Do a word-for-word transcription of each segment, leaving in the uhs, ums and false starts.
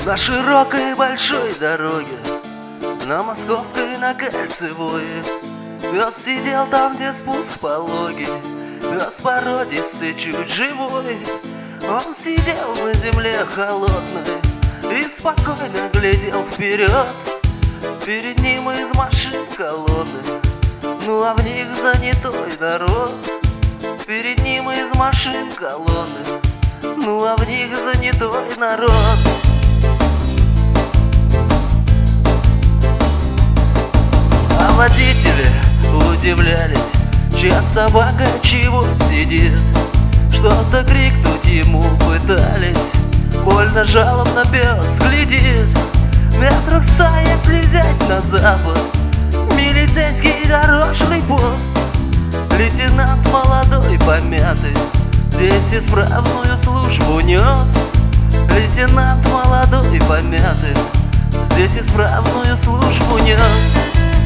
На широкой большой дороге, на Московской, на Кольцевой, пес сидел там, где спуск пологий, пес породистый, чуть живой. Он сидел на земле холодной и спокойно глядел вперед. Перед ним из машин колонны, ну а в них занятой народ. Перед ним из машин колонны, ну а в них занятой народ. А водители удивлялись, чья собака чего сидит. Что-то крикнуть ему пытались, больно жалобно пес глядит. Метрах ста, если взять на запад, милицейский дорожный пост. Лейтенант молодой помятый здесь исправную службу нес. Лейтенант молодой помятый здесь исправную службу нес.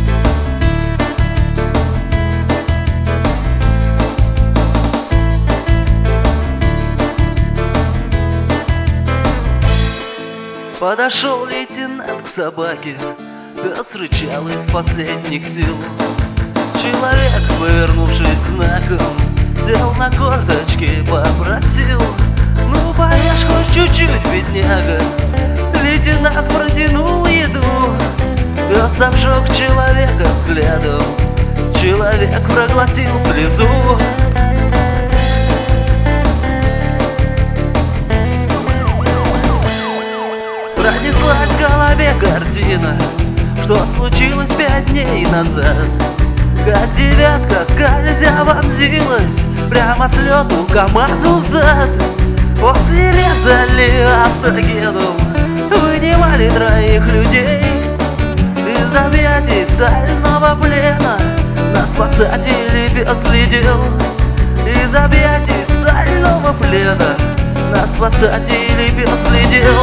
Подошел лейтенант к собаке, пес рычал из последних сил. Человек, повернувшись к знакам, сел на корточки, попросил: ну поешь хоть чуть-чуть, бедняга. Лейтенант протянул еду, пес обжег человека взглядом. Человек проглотил слезу. Пронеслась в голове картина, что случилось пять дней назад. Как девятка, скользя, вонзилась прямо с лету КамАЗу взад. После резали автогеном, вынимали троих людей из объятий стального плена. На спасателей пес глядел. Из объятий стального плена на спасателей пес глядел.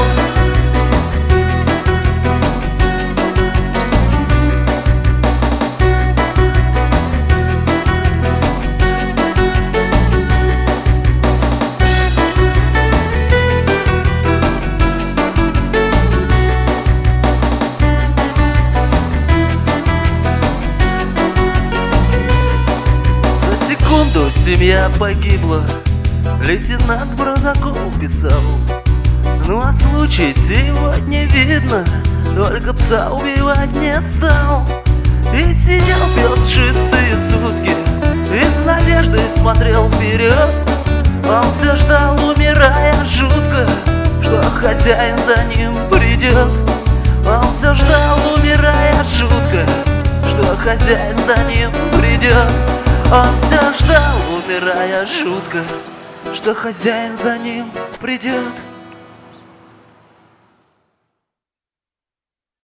Семья погибла, лейтенант протокол писал. Ну а случай сегодня видно, только пса убивать не стал. И сидел пес шестые сутки и с надеждой смотрел вперед. Он все ждал, умирая жутко, что хозяин за ним придет. Он все ждал, умирая жутко, что хозяин за ним придет. Он все ждал, умирая жутко, что хозяин за ним придет.